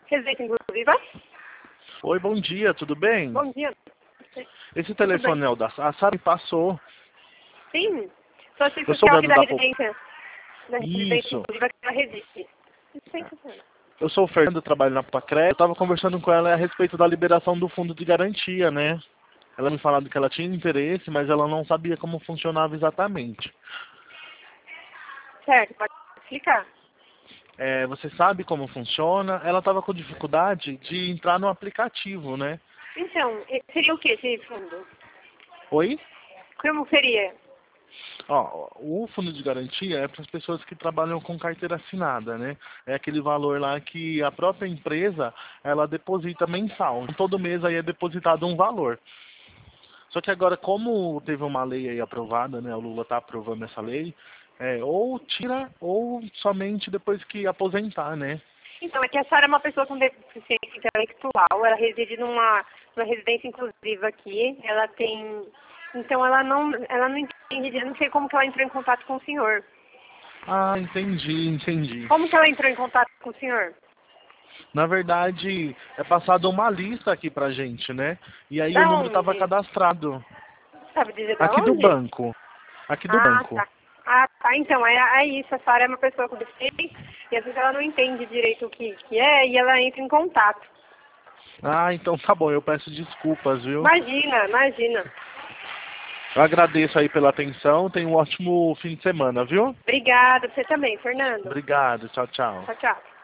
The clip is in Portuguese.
Residência inclusiva? Oi, bom dia, tudo bem? Bom dia. Esse telefone é o da Sara. A Sara me passou. Sim. Sou assistente Eu sou social aqui dono da da residência. Da residência Isso. inclusiva que ela reside. Licença, senhora. Eu sou o Fernando, trabalho na Pacré. Eu estava conversando com ela a respeito da liberação do fundo de garantia, né? Ela me falou que ela tinha interesse, mas ela não sabia como funcionava exatamente. Certo, pode explicar. Você sabe como funciona? Ela estava com dificuldade de entrar no aplicativo, né? Então, seria o que esse fundo? Oi? Como seria? Ó, o fundo de garantia é para as pessoas que trabalham com carteira assinada, né? É aquele valor lá que a própria empresa, ela deposita mensal. Todo mês aí é depositado um valor. Só que agora, como teve uma lei aí aprovada, né? O Lula está aprovando essa lei, ou tira ou somente depois que aposentar, né? Então, é que a senhora é uma pessoa com deficiência intelectual, ela reside numa residência inclusiva aqui, ela tem... Então, ela não entende, eu não sei como que ela entrou em contato com o senhor. Ah, entendi. Como que ela entrou em contato com o senhor? Na verdade, é passado uma lista aqui pra gente, né? E aí o Da número estava onde? cadastrado. Sabe dizer da Aqui do onde? banco. Aqui do Ah, banco. tá. Ah, tá. Então, é isso. A senhora é uma pessoa com deficiência e às vezes ela não entende direito o que é e ela entra em contato. Ah, então tá bom, eu peço desculpas, viu? Imagina. Eu agradeço aí pela atenção, tenha um ótimo fim de semana, viu? Obrigada. Você também, Fernando. Obrigado, tchau, tchau. Tchau.